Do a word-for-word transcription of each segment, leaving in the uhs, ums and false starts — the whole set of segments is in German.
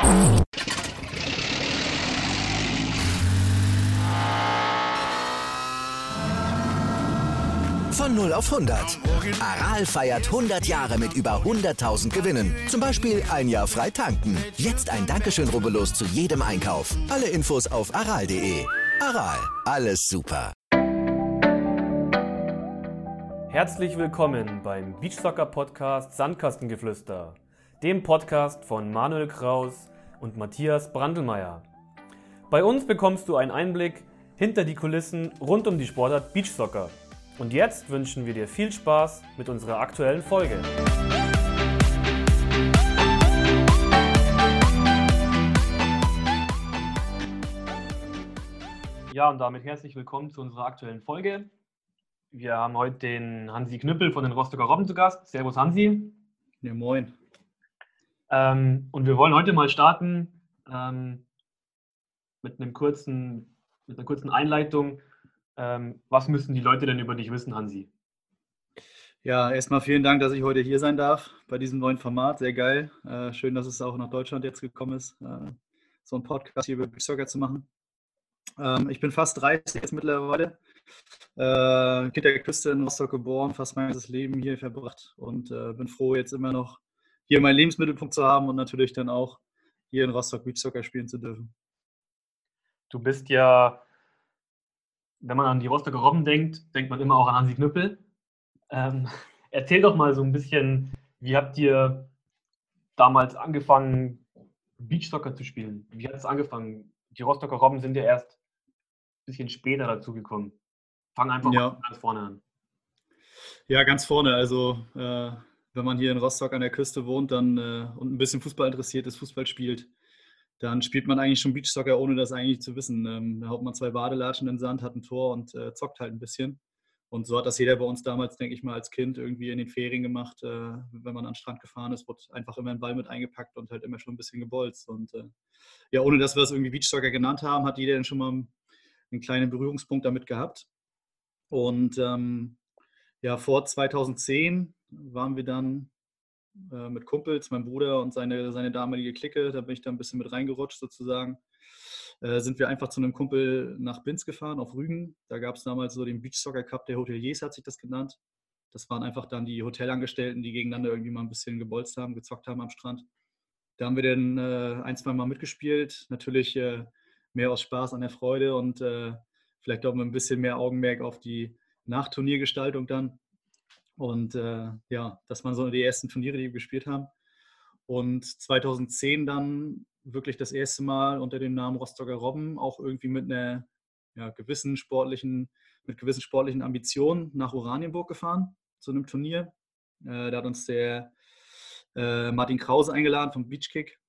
Von null auf hundert. Aral feiert hundert Jahre mit über hunderttausend Gewinnen. Zum Beispiel ein Jahr frei tanken. Jetzt ein Dankeschön, rubbellos zu jedem Einkauf. Alle Infos auf aral punkt de. Aral, alles super. Herzlich willkommen beim Beachsoccer-Podcast Sandkastengeflüster, dem Podcast von Manuel Kraus und Matthias Brandlmeier. Bei uns bekommst du einen Einblick hinter die Kulissen rund um die Sportart Beachsoccer. Und jetzt wünschen wir dir viel Spaß mit unserer aktuellen Folge. Ja, und damit herzlich willkommen zu unserer aktuellen Folge. Wir haben heute den Hansi Knüppel von den Rostocker Robben zu Gast. Servus Hansi. Ja, moin. Ähm, und wir wollen heute mal starten ähm, mit einem kurzen, mit einer kurzen Einleitung. Ähm, was müssen die Leute denn über dich wissen, Hansi? Ja, erstmal vielen Dank, dass ich heute hier sein darf bei diesem neuen Format. Sehr geil. Äh, schön, dass es auch nach Deutschland jetzt gekommen ist, äh, so einen Podcast hier über Beachsoccer zu machen. Ähm, ich bin fast dreißig jetzt mittlerweile. Äh, Kind der Küste in Rostock geboren, fast mein ganzes Leben hier verbracht und äh, bin froh, jetzt immer noch hier meinen Lebensmittelpunkt zu haben und natürlich dann auch hier in Rostock Beachsoccer spielen zu dürfen. Du bist ja, wenn man an die Rostocker Robben denkt, denkt man immer auch an Hansi Knüppel. Ähm, erzähl doch mal so ein bisschen, wie habt ihr damals angefangen, Beachsoccer zu spielen? Wie hat es angefangen? Die Rostocker Robben sind ja erst ein bisschen später dazu gekommen. Fang einfach Ja. mal ganz vorne an. Ja, ganz vorne. Also, äh, wenn man hier in Rostock an der Küste wohnt dann, äh, und ein bisschen Fußball interessiert ist, Fußball spielt, dann spielt man eigentlich schon Beachsoccer, ohne das eigentlich zu wissen. Ähm, da haut man zwei Badelatschen in den Sand, hat ein Tor und äh, zockt halt ein bisschen. Und so hat das jeder bei uns damals, denke ich mal, als Kind irgendwie in den Ferien gemacht. Äh, wenn man an den Strand gefahren ist, wurde einfach immer ein Ball mit eingepackt und halt immer schon ein bisschen gebolzt. Und äh, ja, ohne dass wir es irgendwie Beachsoccer genannt haben, hat jeder dann schon mal einen kleinen Berührungspunkt damit gehabt. Und ähm, ja, vor zweitausendzehn waren wir dann äh, mit Kumpels, mein Bruder und seine, seine damalige Clique, da bin ich da ein bisschen mit reingerutscht sozusagen, äh, sind wir einfach zu einem Kumpel nach Binz gefahren, auf Rügen. Da gab es damals so den Beachsoccer Cup der Hoteliers, hat sich das genannt. Das waren einfach dann die Hotelangestellten, die gegeneinander irgendwie mal ein bisschen gebolzt haben, gezockt haben am Strand. Da haben wir dann äh, ein, zwei Mal mitgespielt. Natürlich äh, mehr aus Spaß an der Freude und äh, vielleicht auch mit ein bisschen mehr Augenmerk auf die Nachturniergestaltung dann. Und äh, ja, das waren so die ersten Turniere, die wir gespielt haben. Und zweitausendzehn dann wirklich das erste Mal unter dem Namen Rostocker Robben, auch irgendwie mit einer ja, gewissen sportlichen, mit gewissen sportlichen Ambitionen nach Oranienburg gefahren zu einem Turnier. Äh, da hat uns der äh, Martin Krause eingeladen vom Beachkick.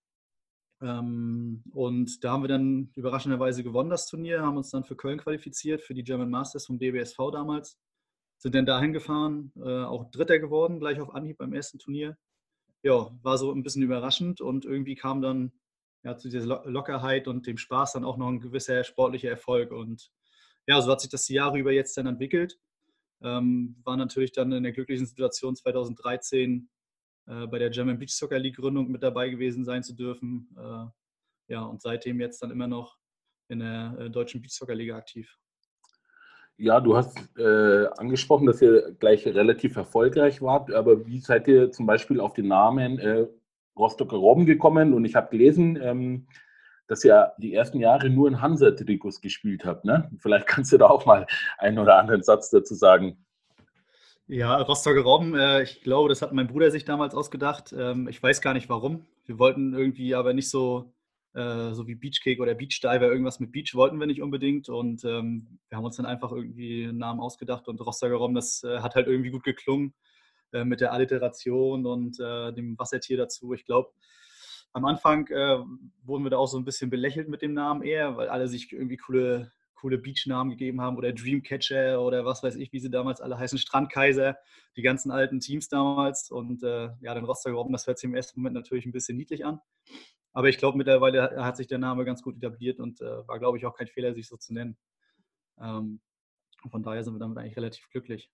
Ähm, und da haben wir dann überraschenderweise gewonnen, das Turnier, haben uns dann für Köln qualifiziert, für die German Masters vom D B S V damals. Sind dann dahin gefahren, äh, auch Dritter geworden, gleich auf Anhieb beim ersten Turnier. Ja, war so ein bisschen überraschend und irgendwie kam dann ja, zu dieser Lo- Lockerheit und dem Spaß dann auch noch ein gewisser sportlicher Erfolg. Und ja, so hat sich das die Jahre über jetzt dann entwickelt. Ähm, war natürlich dann in der glücklichen Situation zweitausenddreizehn äh, bei der German Beach Soccer League Gründung mit dabei gewesen sein zu dürfen. Äh, ja, und seitdem jetzt dann immer noch in der äh, deutschen Beach Soccer Liga aktiv. Ja, du hast äh, angesprochen, dass ihr gleich relativ erfolgreich wart, aber wie seid ihr zum Beispiel auf den Namen äh, Rostocker Robben gekommen? Und ich habe gelesen, ähm, dass ihr die ersten Jahre nur in Hansa-Trikots gespielt habt, ne? Vielleicht kannst du da auch mal einen oder anderen Satz dazu sagen. Ja, Rostocker Robben, äh, ich glaube, das hat mein Bruder sich damals ausgedacht. Ähm, ich weiß gar nicht warum. Wir wollten irgendwie aber nicht so, äh, so wie Beachcake oder Beachdiver, irgendwas mit Beach wollten wir nicht unbedingt. Und ähm, wir haben uns dann einfach irgendwie einen Namen ausgedacht und Rostocker Robben, das äh, hat halt irgendwie gut geklungen äh, mit der Alliteration und äh, dem Wassertier dazu. Ich glaube, am Anfang äh, wurden wir da auch so ein bisschen belächelt mit dem Namen eher, weil alle sich irgendwie coole coole Beachnamen gegeben haben oder Dreamcatcher oder was weiß ich, wie sie damals alle heißen, Strandkaiser, die ganzen alten Teams damals. Und äh, ja, den Rostocker Robben, das hört sich im ersten Moment natürlich ein bisschen niedlich an. Aber ich glaube, mittlerweile hat, hat sich der Name ganz gut etabliert und äh, war, glaube ich, auch kein Fehler, sich so zu nennen. Ähm, von daher sind wir damit eigentlich relativ glücklich.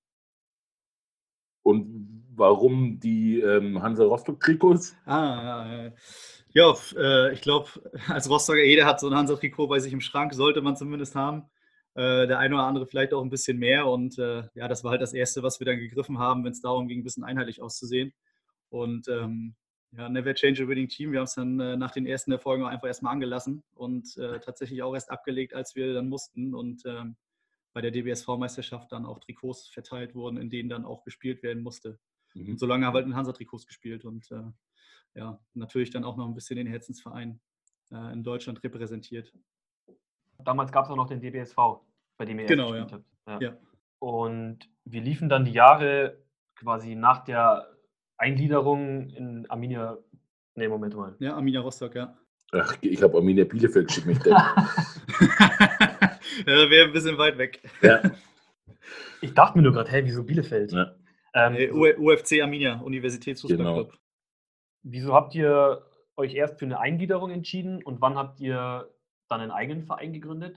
Und warum die ähm, Hansa Rostock-Trikots? Ah, ja, Ja, f- äh, ich glaube, als Rostocker, jeder hat so ein Hansa-Trikot bei sich im Schrank, sollte man zumindest haben. Äh, der eine oder andere vielleicht auch ein bisschen mehr. Und äh, ja, das war halt das Erste, was wir dann gegriffen haben, wenn es darum ging, ein bisschen einheitlich auszusehen. Und ähm, ja, Never Change a Winning Team. Wir haben es dann äh, nach den ersten Erfolgen auch einfach erstmal angelassen und äh, tatsächlich auch erst abgelegt, als wir dann mussten. Und ähm, bei der D B S V-Meisterschaft dann auch Trikots verteilt wurden, in denen dann auch gespielt werden musste. Und Mhm. so lange haben wir halt in Hansa-Trikots gespielt und äh, ja, natürlich dann auch noch ein bisschen den Herzensverein äh, in Deutschland repräsentiert. Damals gab es auch noch den D B S V, bei dem ihr erst Genau, gespielt ja. habt. Ja. Ja. Und wie liefen dann die Jahre quasi nach der Eingliederung in Arminia? Nee, Moment mal. Ja, Arminia Rostock, ja. Ach, ich habe Arminia Bielefeld geschickt mich da. Ja, wäre ein bisschen weit weg. Ja. Ich dachte mir nur gerade, hey, wieso Bielefeld? Ja. Ähm, Nee, U- U F C Arminia, Universitätsfußballclub. Wieso habt ihr euch erst für eine Eingliederung entschieden und wann habt ihr dann einen eigenen Verein gegründet?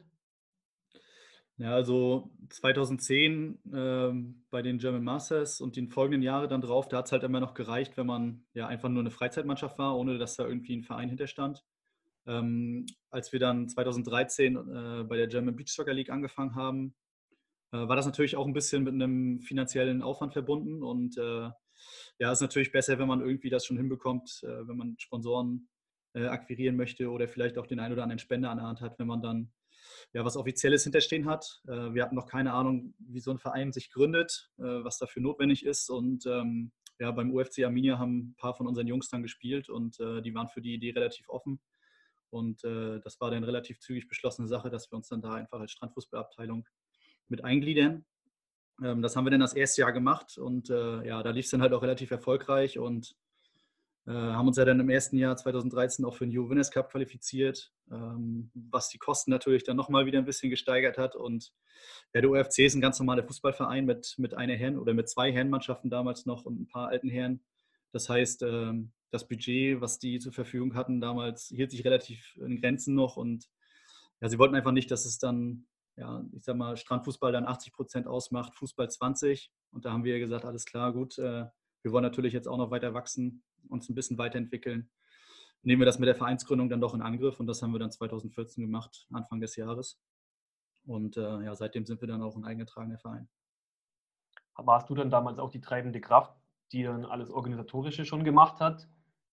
Ja, also zweitausendzehn ähm, bei den German Masters und die folgenden Jahre dann drauf, da hat es halt immer noch gereicht, wenn man ja einfach nur eine Freizeitmannschaft war, ohne dass da irgendwie ein Verein hinterstand. Ähm, als wir dann zweitausenddreizehn äh, bei der German Beach Soccer League angefangen haben, äh, war das natürlich auch ein bisschen mit einem finanziellen Aufwand verbunden. Und äh, ja, ist natürlich besser, wenn man irgendwie das schon hinbekommt, äh, wenn man Sponsoren äh, akquirieren möchte oder vielleicht auch den einen oder anderen Spender an der Hand hat, wenn man dann ja, was Offizielles hinterstehen hat. Äh, wir hatten noch keine Ahnung, wie so ein Verein sich gründet, äh, was dafür notwendig ist. Und ähm, ja, beim U F C Arminia haben ein paar von unseren Jungs dann gespielt und äh, die waren für die Idee relativ offen. Und äh, das war dann relativ zügig beschlossene Sache, dass wir uns dann da einfach als Strandfußballabteilung mit eingliedern. Ähm, das haben wir dann das erste Jahr gemacht und äh, ja, da lief es dann halt auch relativ erfolgreich und äh, haben uns ja dann im ersten Jahr zweitausenddreizehn auch für den Euro Winners Cup qualifiziert, ähm, was die Kosten natürlich dann nochmal wieder ein bisschen gesteigert hat. Und ja, der U F C ist ein ganz normaler Fußballverein mit, mit einer Herren- oder mit zwei Herrenmannschaften damals noch und ein paar alten Herren. Das heißt, ähm, das Budget, was die zur Verfügung hatten damals, hielt sich relativ in Grenzen noch und ja, sie wollten einfach nicht, dass es dann, ja, ich sag mal, Strandfußball dann achtzig Prozent ausmacht, Fußball zwanzig. Und da haben wir gesagt, alles klar, gut, äh, wir wollen natürlich jetzt auch noch weiter wachsen, uns ein bisschen weiterentwickeln. Nehmen wir das mit der Vereinsgründung dann doch in Angriff und das haben wir dann zweitausendvierzehn gemacht, Anfang des Jahres. Und äh, ja, seitdem sind wir dann auch ein eingetragener Verein. Warst du dann damals auch die treibende Kraft, die dann alles Organisatorische schon gemacht hat?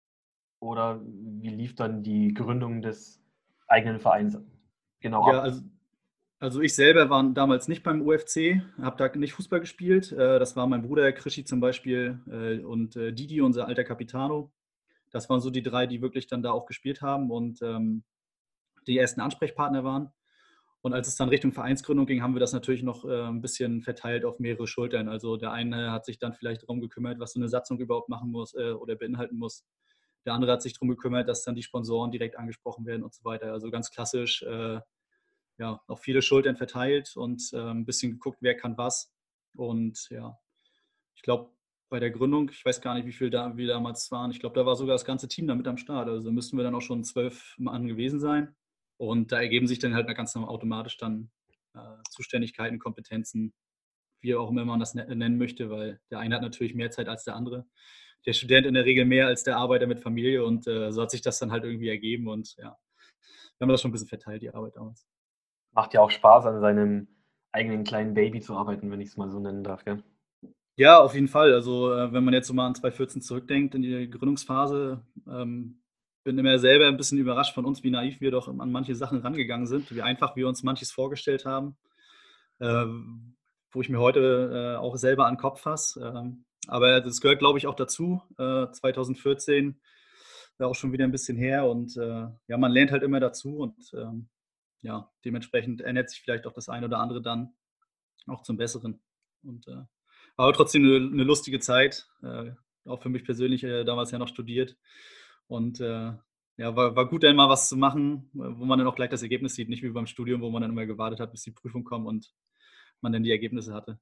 Oder wie lief dann die Gründung des eigenen Vereins genau Ja, ab? also, also ich selber war damals nicht beim U F C, habe da nicht Fußball gespielt. Äh, das war mein Bruder Krischi zum Beispiel äh, und äh, Didi, unser alter Capitano. Das waren so die drei, die wirklich dann da auch gespielt haben und ähm, die ersten Ansprechpartner waren. Und als es dann Richtung Vereinsgründung ging, haben wir das natürlich noch äh, ein bisschen verteilt auf mehrere Schultern. Also der eine hat sich dann vielleicht darum gekümmert, was so eine Satzung überhaupt machen muss äh, oder beinhalten muss. Der andere hat sich darum gekümmert, dass dann die Sponsoren direkt angesprochen werden und so weiter. Also ganz klassisch, äh, ja, auf viele Schultern verteilt und äh, ein bisschen geguckt, wer kann was. Und ja, ich glaube, bei der Gründung, ich weiß gar nicht, wie viel da wir damals waren. Ich glaube, da war sogar das ganze Team da mit am Start. Also müssten wir dann auch schon zwölf Mann gewesen sein. Und da ergeben sich dann halt ganz automatisch dann äh, Zuständigkeiten, Kompetenzen, wie auch immer man das nennen möchte, weil der eine hat natürlich mehr Zeit als der andere. Der Student in der Regel mehr als der Arbeiter mit Familie und äh, so hat sich das dann halt irgendwie ergeben und ja, wir haben das schon ein bisschen verteilt, die Arbeit damals. Macht ja auch Spaß, an seinem eigenen kleinen Baby zu arbeiten, wenn ich es mal so nennen darf, gell? Ja, auf jeden Fall. Also äh, wenn man jetzt so mal an zweitausendvierzehn zurückdenkt, in die Gründungsphase, ähm, bin immer selber ein bisschen überrascht von uns, wie naiv wir doch an manche Sachen rangegangen sind, wie einfach wir uns manches vorgestellt haben, äh, wo ich mir heute äh, auch selber an den Kopf fasse. Ähm, aber das gehört, glaube ich, auch dazu. Äh, zweitausendvierzehn war auch schon wieder ein bisschen her und äh, ja, man lernt halt immer dazu und ähm, ja, dementsprechend ändert sich vielleicht auch das eine oder andere dann auch zum Besseren. Und äh, aber trotzdem eine, eine lustige Zeit, äh, auch für mich persönlich äh, damals ja noch studiert. Und äh, ja, war, war gut, dann mal was zu machen, wo man dann auch gleich das Ergebnis sieht, nicht wie beim Studium, wo man dann immer gewartet hat, bis die Prüfung kommt und man dann die Ergebnisse hatte.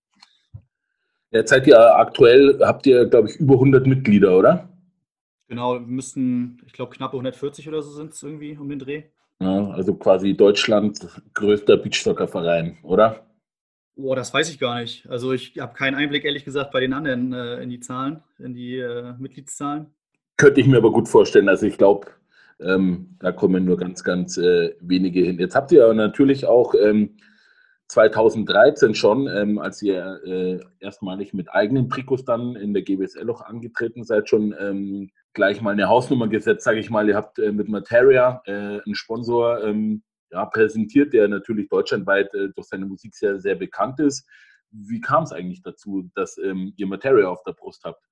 Jetzt seid ihr aktuell, habt ihr, glaube ich, über hundert Mitglieder, oder? Genau, wir müssten, ich glaube, knappe hundertvierzig oder so sind es irgendwie um den Dreh. Ja, also quasi Deutschlands größter Beachsoccer-Verein, oder? Oh, das weiß ich gar nicht. Also ich habe keinen Einblick, ehrlich gesagt, bei den anderen äh, in die Zahlen, in die äh, Mitgliedszahlen. Könnte ich mir aber gut vorstellen. Also ich glaube, Ähm, da kommen nur ganz, ganz äh, wenige hin. Jetzt habt ihr aber natürlich auch ähm, zweitausenddreizehn schon, ähm, als ihr äh, erstmalig mit eigenen Trikots dann in der G W S L auch angetreten seid, schon ähm, gleich mal eine Hausnummer gesetzt, sage ich mal. Ihr habt äh, mit Materia äh, einen Sponsor ähm, ja, präsentiert, der natürlich deutschlandweit äh, durch seine Musik sehr, sehr bekannt ist. Wie kam es eigentlich dazu, dass ähm, ihr Materia auf der Brust habt?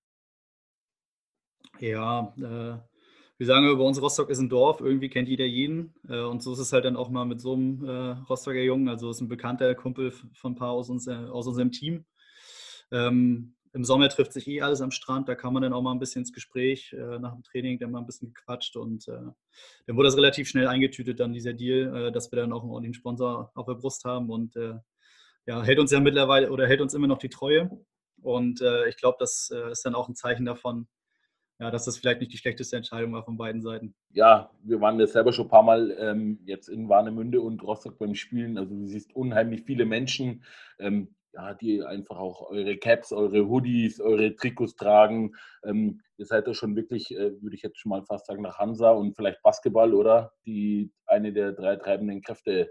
Ja, äh, wir sagen über uns, Rostock ist ein Dorf, irgendwie kennt jeder jeden. Äh, und so ist es halt dann auch mal mit so einem äh, Rostocker Jungen. Also ist ein bekannter Kumpel von ein paar aus, uns, äh, aus unserem Team. Ähm, Im Sommer trifft sich eh alles am Strand, da kann man dann auch mal ein bisschen ins Gespräch äh, nach dem Training, dann mal ein bisschen gequatscht und äh, dann wurde das relativ schnell eingetütet, dann dieser Deal, äh, dass wir dann auch einen ordentlichen Sponsor auf der Brust haben und äh, ja, hält uns ja mittlerweile oder hält uns immer noch die Treue und äh, ich glaube, das äh, ist dann auch ein Zeichen davon, ja, dass das vielleicht nicht die schlechteste Entscheidung war von beiden Seiten. Ja, wir waren jetzt selber schon ein paar Mal ähm, jetzt in Warnemünde und Rostock beim Spielen. Also du siehst unheimlich viele Menschen, ähm, ja, die einfach auch eure Caps, eure Hoodies, eure Trikots tragen. Ähm, ihr seid ja schon wirklich, äh, würde ich jetzt schon mal fast sagen, nach Hansa und vielleicht Basketball, oder? Die eine der drei treibenden Kräfte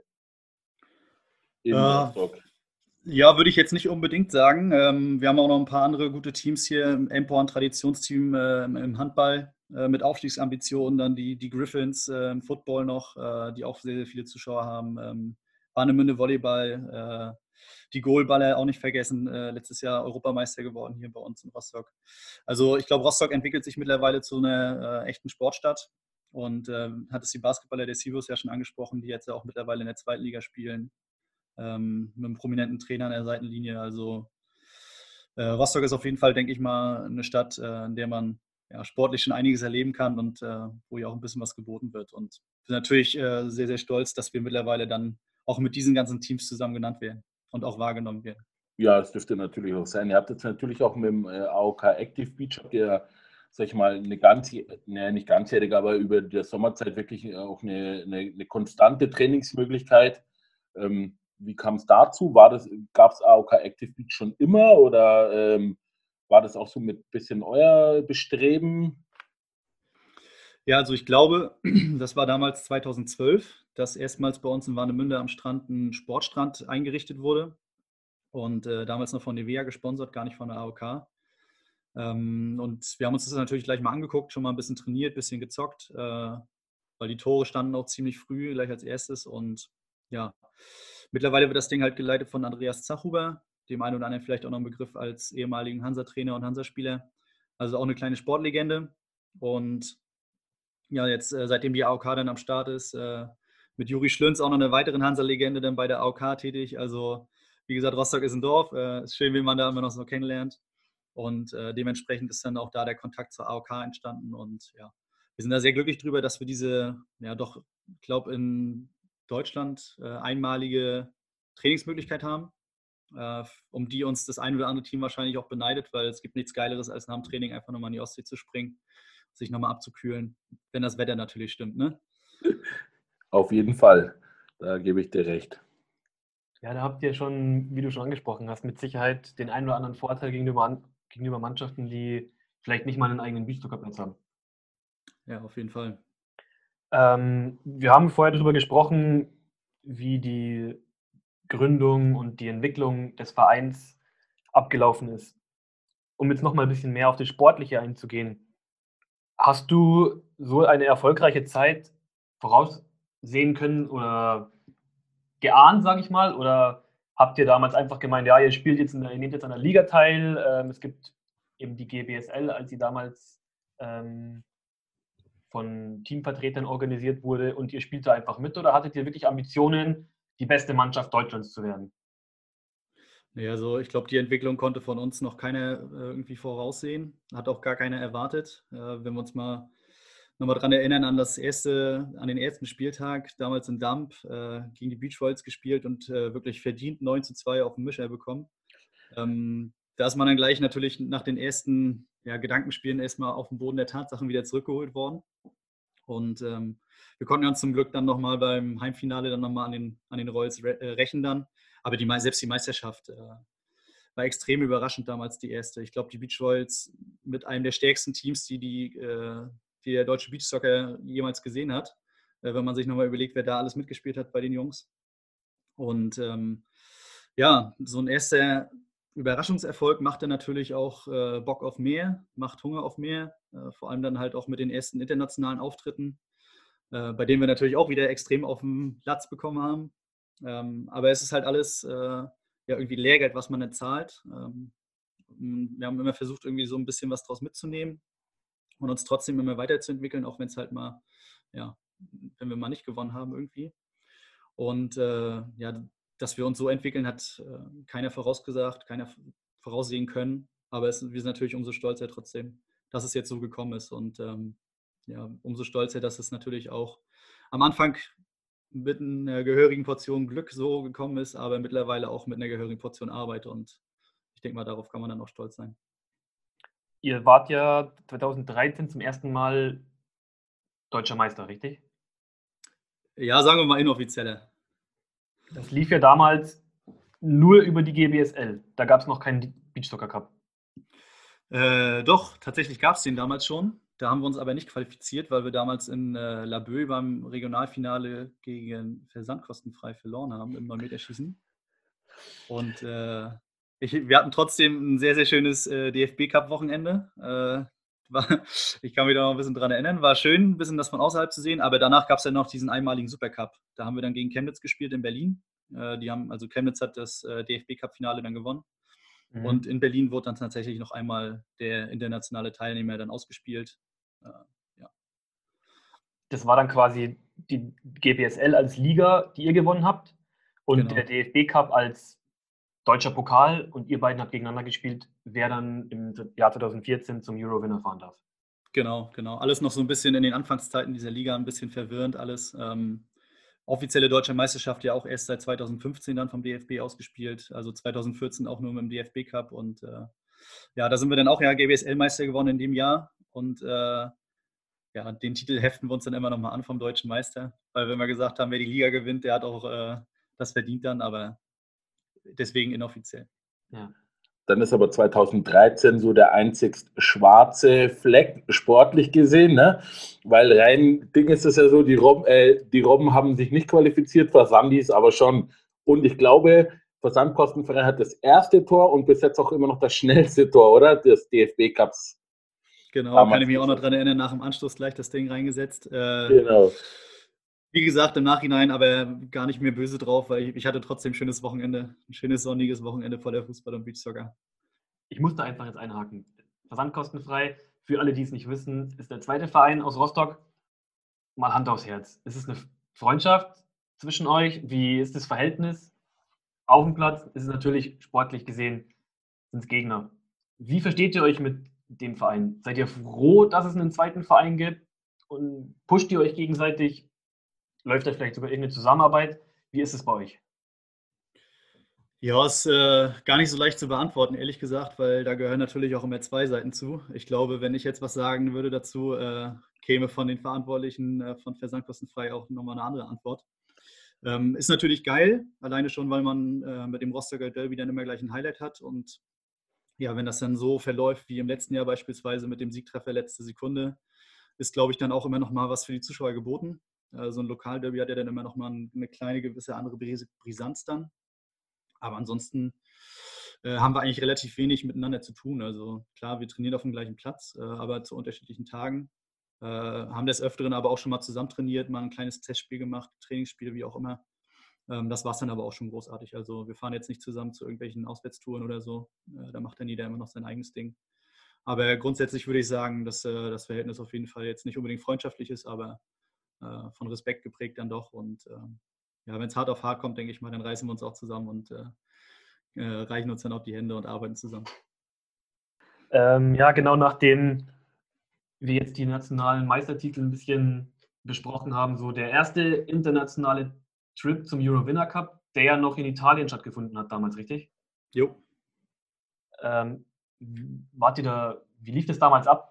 in Äh, Rostock. Ja, würde ich jetzt nicht unbedingt sagen. Ähm, wir haben auch noch ein paar andere gute Teams hier. Im Empower, ein Traditionsteam äh, im Handball äh, mit Aufstiegsambitionen. Dann die, die Griffins äh, im Football noch, äh, die auch sehr, sehr viele Zuschauer haben. Ähm, Warnemünde Volleyball, äh, die Goalballer auch nicht vergessen. Äh, letztes Jahr Europameister geworden hier bei uns in Rostock. Also ich glaube, Rostock entwickelt sich mittlerweile zu einer äh, echten Sportstadt. Und äh, hat es die Basketballer der Sivus ja schon angesprochen, die jetzt ja auch mittlerweile in der zweiten Liga spielen. Ähm, mit einem prominenten Trainer an der Seitenlinie. Also äh, Rostock ist auf jeden Fall, denke ich mal, eine Stadt, äh, in der man ja, sportlich schon einiges erleben kann und äh, wo ja auch ein bisschen was geboten wird. Und wir sind natürlich äh, sehr, sehr stolz, dass wir mittlerweile dann auch mit diesen ganzen Teams zusammen genannt werden und auch wahrgenommen werden. Ja, es dürfte natürlich auch sein. Ihr habt jetzt natürlich auch mit dem äh, A O K Active Beach, habt ihr, sag ich mal, eine ganz, ne, nicht ganzjährige, aber über die Sommerzeit wirklich auch eine, eine, eine konstante Trainingsmöglichkeit. Ähm, wie kam es dazu? War das, gab es A O K Active Beach schon immer oder ähm, war das auch so mit ein bisschen euer Bestreben? Ja, also ich glaube, das war damals zweitausendzwölf, dass erstmals bei uns in Warnemünde am Strand ein Sportstrand eingerichtet wurde. Und äh, damals noch von Nivea gesponsert, gar nicht von der A O K. Ähm, und wir haben uns das natürlich gleich mal angeguckt, schon mal ein bisschen trainiert, ein bisschen gezockt, äh, weil die Tore standen auch ziemlich früh, gleich als erstes. Und ja, mittlerweile wird das Ding halt geleitet von Andreas Zachhuber, dem einen oder anderen vielleicht auch noch ein Begriff als ehemaligen Hansa-Trainer und Hansa-Spieler. Also auch eine kleine Sportlegende. Und ja, jetzt, äh, seitdem die A O K dann am Start ist, äh, mit Juri Schlünz auch noch eine weitere Hansa-Legende dann bei der A O K tätig. Also wie gesagt, Rostock ist ein Dorf. Äh, ist schön, wie man da immer noch so kennenlernt. Und äh, dementsprechend ist dann auch da der Kontakt zur A O K entstanden. Und ja, wir sind da sehr glücklich drüber, dass wir diese, ja doch, ich glaube, in Deutschland äh, einmalige Trainingsmöglichkeit haben, äh, um die uns das ein oder andere Team wahrscheinlich auch beneidet, weil es gibt nichts Geileres, als nach dem Training einfach nochmal in die Ostsee zu springen, sich nochmal abzukühlen, wenn das Wetter natürlich stimmt, ne? Auf jeden Fall, da gebe ich dir recht. Ja, da habt ihr schon, wie du schon angesprochen hast, mit Sicherheit den einen oder anderen Vorteil gegenüber, gegenüber Mannschaften, die vielleicht nicht mal einen eigenen Beachsoccer-Platz haben. Ja, auf jeden Fall. Ähm, wir haben vorher darüber gesprochen, wie die Gründung und die Entwicklung des Vereins abgelaufen ist. Um jetzt noch mal ein bisschen mehr auf das Sportliche einzugehen. Hast du so eine erfolgreiche Zeit voraussehen können oder geahnt, sage ich mal? Oder habt ihr damals einfach gemeint, ja, ihr spielt jetzt in der, ihr nehmt jetzt an der Liga teil, ähm, es gibt eben die G B S L, als sie damals ähm, von Teamvertretern organisiert wurde und ihr spielt da einfach mit, oder hattet ihr wirklich Ambitionen, die beste Mannschaft Deutschlands zu werden? Ja, also ich glaube, die Entwicklung konnte von uns noch keiner äh, irgendwie voraussehen, hat auch gar keiner erwartet. Äh, wenn wir uns mal nochmal dran erinnern an das erste, an den ersten Spieltag, damals in Damp, äh, gegen die Beach Boys gespielt und äh, wirklich verdient neun zu zwei auf den Mischer bekommen. Ähm, da ist man dann gleich natürlich nach den ersten ja, Gedankenspielen erstmal auf den Boden der Tatsachen wieder zurückgeholt worden. Und ähm, wir konnten uns zum Glück dann nochmal beim Heimfinale dann nochmal an den, an den Royals re- äh, rächen dann. Aber die, selbst die Meisterschaft äh, war extrem überraschend damals, die erste. Ich glaube, die Beach Royals mit einem der stärksten Teams, die die, äh, die der deutsche Beachsoccer jemals gesehen hat, äh, wenn man sich nochmal überlegt, wer da alles mitgespielt hat bei den Jungs. Und ähm, ja, so ein erster Überraschungserfolg macht dann natürlich auch äh, Bock auf mehr, macht Hunger auf mehr, äh, vor allem dann halt auch mit den ersten internationalen Auftritten, äh, bei denen wir natürlich auch wieder extrem auf den Platz bekommen haben. Ähm, aber es ist halt alles äh, ja irgendwie Lehrgeld, was man nicht zahlt. Ähm, wir haben immer versucht, irgendwie so ein bisschen was draus mitzunehmen und uns trotzdem immer weiterzuentwickeln, auch wenn es halt mal, ja, wenn wir mal nicht gewonnen haben irgendwie. Und äh, ja, dass wir uns so entwickeln, hat äh, keiner vorausgesagt, keiner voraussehen können. Aber es, wir sind natürlich umso stolzer trotzdem, dass es jetzt so gekommen ist. Und ähm, ja, umso stolzer, dass es natürlich auch am Anfang mit einer gehörigen Portion Glück so gekommen ist, aber mittlerweile auch mit einer gehörigen Portion Arbeit. Und ich denke mal, darauf kann man dann auch stolz sein. Ihr wart ja zweitausenddreizehn zum ersten Mal deutscher Meister, richtig? Ja, sagen wir mal inoffizieller. Das lief ja damals nur über die G B S L. Da gab es noch keinen Beachsoccer Cup. Äh, doch, tatsächlich gab es den damals schon. Da haben wir uns aber nicht qualifiziert, weil wir damals in äh, Laboe beim Regionalfinale gegen Versandkostenfrei verloren haben im neun Meter Schießen. Und äh, ich, wir hatten trotzdem ein sehr, sehr schönes äh, D F B-Cup-Wochenende. Äh, war, ich kann mich da noch ein bisschen dran erinnern. War schön, ein bisschen das von außerhalb zu sehen. Aber danach gab es ja noch diesen einmaligen Supercup. Da haben wir dann gegen Chemnitz gespielt in Berlin. Äh, die haben, also Chemnitz hat das äh, D F B-Cup-Finale dann gewonnen. Mhm. Und in Berlin wurde dann tatsächlich noch einmal der internationale Teilnehmer dann ausgespielt. Äh, ja. Das war dann quasi die G B S L als Liga, die ihr gewonnen habt. Und Genau. Der D F B-Cup als deutscher Pokal. Und ihr beiden habt gegeneinander gespielt, wer dann im Jahr zweitausendvierzehn zum Euro-Winner fahren darf. Genau, genau. Alles noch so ein bisschen in den Anfangszeiten dieser Liga, ein bisschen verwirrend alles. Ähm, offizielle deutsche Meisterschaft ja auch erst seit zweitausendfünfzehn dann vom D F B ausgespielt. Also zweitausendvierzehn auch nur mit dem D F B-Cup. Und äh, ja, da sind wir dann auch ja G B S L-Meister geworden in dem Jahr. Und äh, ja, den Titel heften wir uns dann immer noch mal an vom deutschen Meister. Weil wenn wir gesagt haben, wer die Liga gewinnt, der hat auch äh, das verdient dann. Aber deswegen inoffiziell. Ja. Dann ist aber zweitausenddreizehn so der einzig schwarze Fleck, sportlich gesehen, ne? Weil rein Ding ist es ja so, die Robben, äh, die Robben haben sich nicht qualifiziert, Versandis aber schon. Und ich glaube, Versandkostenfrei hat das erste Tor und bis jetzt auch immer noch das schnellste Tor, oder? Des D F B-Cups. Genau, kann ich mich auch noch dran erinnern, nach dem Anstoß gleich das Ding reingesetzt. Äh, genau. Wie gesagt, im Nachhinein aber gar nicht mehr böse drauf, weil ich, ich hatte trotzdem ein schönes Wochenende, ein schönes sonniges Wochenende voller Fußball und Beachsoccer. Ich musste einfach jetzt einhaken. Versandkostenfrei, für alle, die es nicht wissen, ist der zweite Verein aus Rostock. Mal Hand aufs Herz. Ist es eine Freundschaft zwischen euch? Wie ist das Verhältnis? Auf dem Platz ist es natürlich sportlich gesehen, sind es Gegner. Wie versteht ihr euch mit dem Verein? Seid ihr froh, dass es einen zweiten Verein gibt? Und pusht ihr euch gegenseitig? Läuft da vielleicht sogar irgendeine Zusammenarbeit? Wie ist es bei euch? Ja, ist äh, gar nicht so leicht zu beantworten, ehrlich gesagt, weil da gehören natürlich auch immer zwei Seiten zu. Ich glaube, wenn ich jetzt was sagen würde dazu, äh, käme von den Verantwortlichen äh, von Versandkostenfrei auch nochmal eine andere Antwort. Ähm, ist natürlich geil, alleine schon, weil man äh, mit dem Rostocker Derby dann immer gleich ein Highlight hat. Und ja, wenn das dann so verläuft wie im letzten Jahr beispielsweise mit dem Siegtreffer letzte Sekunde, ist, glaube ich, dann auch immer noch mal was für die Zuschauer geboten. Äh, so ein Lokalderby hat ja dann immer noch mal eine kleine gewisse andere Brisanz dann. Aber ansonsten äh, haben wir eigentlich relativ wenig miteinander zu tun. Also klar, wir trainieren auf dem gleichen Platz, äh, aber zu unterschiedlichen Tagen. Äh, haben des Öfteren aber auch schon mal zusammen trainiert, mal ein kleines Testspiel gemacht, Trainingsspiel, wie auch immer. Ähm, das war es dann aber auch schon großartig. Also wir fahren jetzt nicht zusammen zu irgendwelchen Auswärtstouren oder so. Äh, da macht dann jeder immer noch sein eigenes Ding. Aber grundsätzlich würde ich sagen, dass äh, das Verhältnis auf jeden Fall jetzt nicht unbedingt freundschaftlich ist, aber äh, von Respekt geprägt dann doch. Und äh, ja, wenn es hart auf hart kommt, denke ich mal, dann reißen wir uns auch zusammen und äh, äh, reichen uns dann auf die Hände und arbeiten zusammen. Ähm, ja, genau nachdem wir jetzt die nationalen Meistertitel ein bisschen besprochen haben, so der erste internationale Trip zum Euro-Winner Cup, der ja noch in Italien stattgefunden hat damals, richtig? Jo. Ähm, wart ihr da, wie lief das damals ab?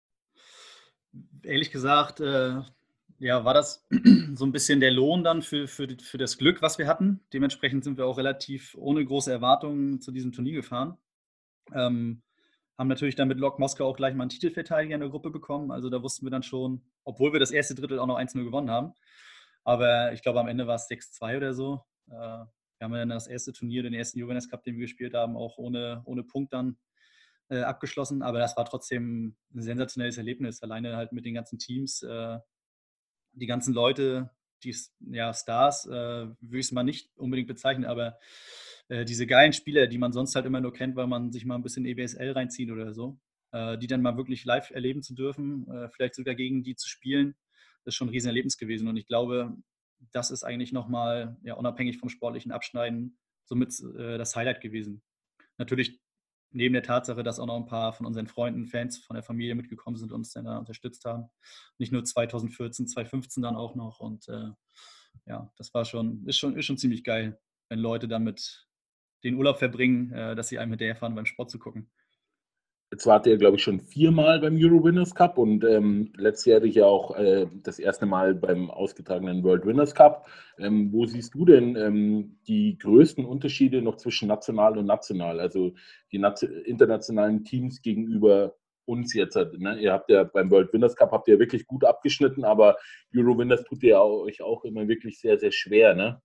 Ehrlich gesagt, äh, ja, war das so ein bisschen der Lohn dann für, für, für das Glück, was wir hatten. Dementsprechend sind wir auch relativ ohne große Erwartungen zu diesem Turnier gefahren. Ähm, haben natürlich dann mit Lok Moskau auch gleich mal einen Titelverteidiger in der Gruppe bekommen. Also da wussten wir dann schon, obwohl wir das erste Drittel auch noch eins null gewonnen haben. Aber ich glaube, am Ende war es sechs zwei oder so. Äh, wir haben dann das erste Turnier, den ersten Juvenes Cup, den wir gespielt haben, auch ohne, ohne Punkt dann äh, abgeschlossen. Aber das war trotzdem ein sensationelles Erlebnis. Alleine halt mit den ganzen Teams, äh, die ganzen Leute, die ja, Stars, äh, würde ich es mal nicht unbedingt bezeichnen, aber äh, diese geilen Spieler, die man sonst halt immer nur kennt, weil man sich mal ein bisschen E B S L reinzieht oder so, äh, die dann mal wirklich live erleben zu dürfen, äh, vielleicht sogar gegen die zu spielen, das ist schon ein riesen Erlebnis gewesen. Und ich glaube, das ist eigentlich nochmal, ja, unabhängig vom sportlichen Abschneiden, somit äh, das Highlight gewesen. Natürlich neben der Tatsache, dass auch noch ein paar von unseren Freunden, Fans von der Familie mitgekommen sind und uns dann da unterstützt haben. Nicht nur zwanzig vierzehn, zwanzig fünfzehn dann auch noch. Und äh, ja, das war schon ist, schon, ist schon ziemlich geil, wenn Leute damit den Urlaub verbringen, äh, dass sie einem hinterherfahren, beim Sport zu gucken. Jetzt wart ihr, glaube ich, schon viermal beim Euro Winners Cup und ähm, letztjährig ja auch äh, das erste Mal beim ausgetragenen World Winners Cup. Ähm, wo siehst du denn ähm, die größten Unterschiede noch zwischen national und national? Also die nat- internationalen Teams gegenüber uns jetzt. Ne? Ihr habt ja beim World Winners Cup habt ihr wirklich gut abgeschnitten, aber Euro Winners tut ihr euch auch immer wirklich sehr, sehr schwer, ne?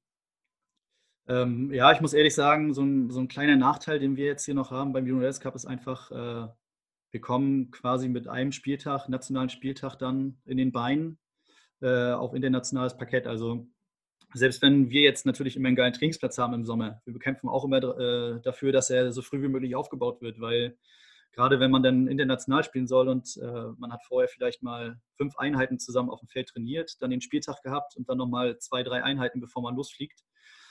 Ähm, ja, ich muss ehrlich sagen, so ein, so ein kleiner Nachteil, den wir jetzt hier noch haben beim Euro Cup, ist einfach, äh, wir kommen quasi mit einem Spieltag, nationalen Spieltag dann in den Beinen äh, auf internationales Parkett. Also selbst wenn wir jetzt natürlich immer einen geilen Trainingsplatz haben im Sommer, wir bekämpfen auch immer äh, dafür, dass er so früh wie möglich aufgebaut wird, weil gerade wenn man dann international spielen soll und äh, man hat vorher vielleicht mal fünf Einheiten zusammen auf dem Feld trainiert, dann den Spieltag gehabt und dann nochmal zwei, drei Einheiten, bevor man losfliegt.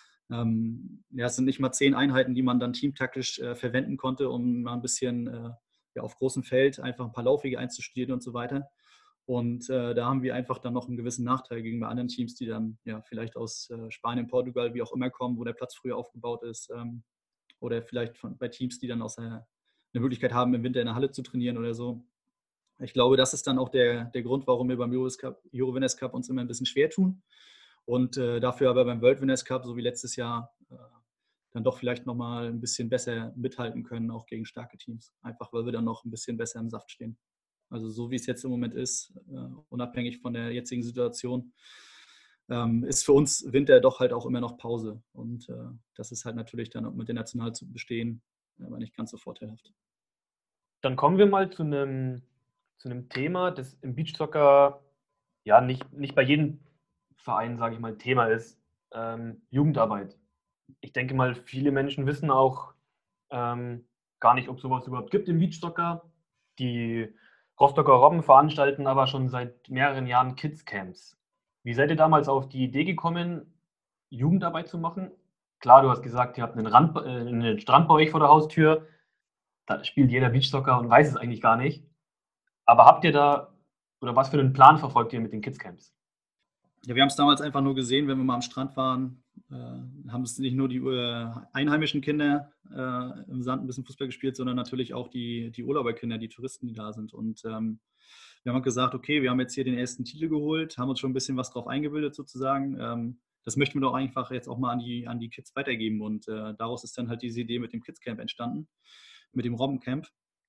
Ähm, ja, es sind nicht mal zehn Einheiten, die man dann teamtaktisch äh, verwenden konnte, um mal ein bisschen äh, ja, auf großem Feld einfach ein paar Laufwege einzustudieren und so weiter. Und äh, da haben wir einfach dann noch einen gewissen Nachteil gegenüber anderen Teams, die dann ja vielleicht aus äh, Spanien, Portugal, wie auch immer kommen, wo der Platz früher aufgebaut ist. Ähm, oder vielleicht von, bei Teams, die dann aus der, eine Möglichkeit haben, im Winter in der Halle zu trainieren oder so. Ich glaube, das ist dann auch der, der Grund, warum wir beim Euro Cup, Euro Winners Cup uns immer ein bisschen schwer tun. Und äh, dafür aber beim World Winners Cup, so wie letztes Jahr, äh, dann doch vielleicht nochmal ein bisschen besser mithalten können, auch gegen starke Teams. Einfach, weil wir dann noch ein bisschen besser im Saft stehen. Also so wie es jetzt im Moment ist, äh, unabhängig von der jetzigen Situation, ähm, ist für uns Winter doch halt auch immer noch Pause. Und äh, das ist halt natürlich dann, um mit der National zu bestehen, aber nicht ganz so vorteilhaft. Dann kommen wir mal zu einem, zu einem Thema, das im Beachsoccer ja nicht, nicht bei jedem Verein, sage ich mal, Thema ist. Ähm, Jugendarbeit. Ich denke mal, viele Menschen wissen auch ähm, gar nicht, ob es sowas überhaupt gibt im Beachsoccer. Die Rostocker Robben veranstalten aber schon seit mehreren Jahren Kids-Camps. Wie seid ihr damals auf die Idee gekommen, Jugendarbeit zu machen? Klar, du hast gesagt, ihr habt einen, Rand, äh, einen Strand bei euch vor der Haustür. Da spielt jeder Beachsoccer und weiß es eigentlich gar nicht. Aber habt ihr da, oder was für einen Plan verfolgt ihr mit den Kids-Camps? Ja, wir haben es damals einfach nur gesehen, wenn wir mal am Strand waren, äh, haben es nicht nur die äh, einheimischen Kinder äh, im Sand ein bisschen Fußball gespielt, sondern natürlich auch die, die Urlauberkinder, die Touristen, die da sind. Und ähm, wir haben gesagt, okay, wir haben jetzt hier den ersten Titel geholt, haben uns schon ein bisschen was drauf eingebildet sozusagen. Ähm, das möchten wir doch einfach jetzt auch mal an die, an die Kids weitergeben. Und äh, daraus ist dann halt diese Idee mit dem Kids-Camp entstanden, mit dem Robbencamp.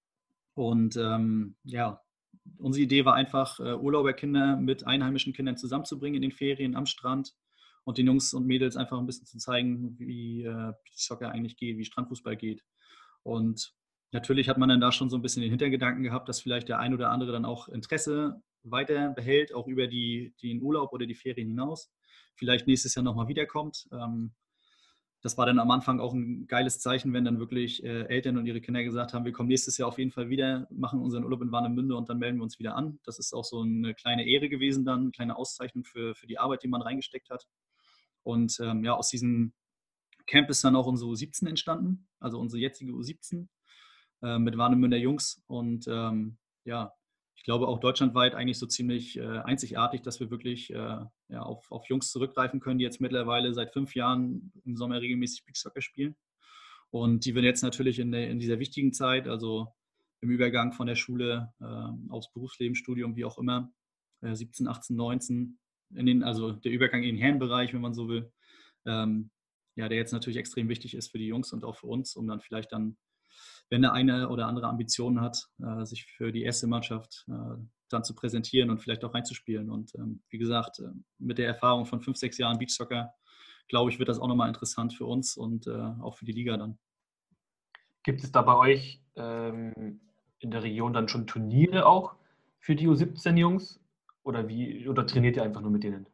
Und ähm, ja, unsere Idee war einfach, äh, Urlauberkinder mit einheimischen Kindern zusammenzubringen in den Ferien am Strand und den Jungs und Mädels einfach ein bisschen zu zeigen, wie äh, Beachsoccer eigentlich geht, wie Strandfußball geht. Und natürlich hat man dann da schon so ein bisschen den Hintergedanken gehabt, dass vielleicht der ein oder andere dann auch Interesse weiter behält, auch über die, den Urlaub oder die Ferien hinaus. Vielleicht nächstes Jahr nochmal wiederkommt. Ähm, Das war dann am Anfang auch ein geiles Zeichen, wenn dann wirklich äh, Eltern und ihre Kinder gesagt haben, wir kommen nächstes Jahr auf jeden Fall wieder, machen unseren Urlaub in Warnemünde und dann melden wir uns wieder an. Das ist auch so eine kleine Ehre gewesen dann, eine kleine Auszeichnung für, für die Arbeit, die man reingesteckt hat. Und ähm, ja, aus diesem Camp ist dann auch unsere U siebzehn entstanden, also unsere jetzige U siebzehn äh, mit Warnemünder Jungs. Und ähm, ja, ich glaube auch deutschlandweit eigentlich so ziemlich äh, einzigartig, dass wir wirklich äh, ja, auf, auf Jungs zurückgreifen können, die jetzt mittlerweile seit fünf Jahren im Sommer regelmäßig Beachsoccer spielen. Und die wir jetzt natürlich in, der, in dieser wichtigen Zeit, also im Übergang von der Schule äh, aufs Berufsleben, Studium, wie auch immer, äh, siebzehn, achtzehn, neunzehn, in den, also der Übergang in den Herrenbereich, wenn man so will, ähm, ja, der jetzt natürlich extrem wichtig ist für die Jungs und auch für uns, um dann vielleicht dann wenn er eine oder andere Ambition hat, äh, sich für die erste Mannschaft äh, dann zu präsentieren und vielleicht auch reinzuspielen. Und ähm, wie gesagt, äh, mit der Erfahrung von fünf, sechs Jahren Beachsoccer, glaube ich, wird das auch nochmal interessant für uns und äh, auch für die Liga dann. Gibt es da bei euch ähm, in der Region dann schon Turniere auch für die U siebzehn Jungs? Oder wie, oder trainiert ihr einfach nur mit denen?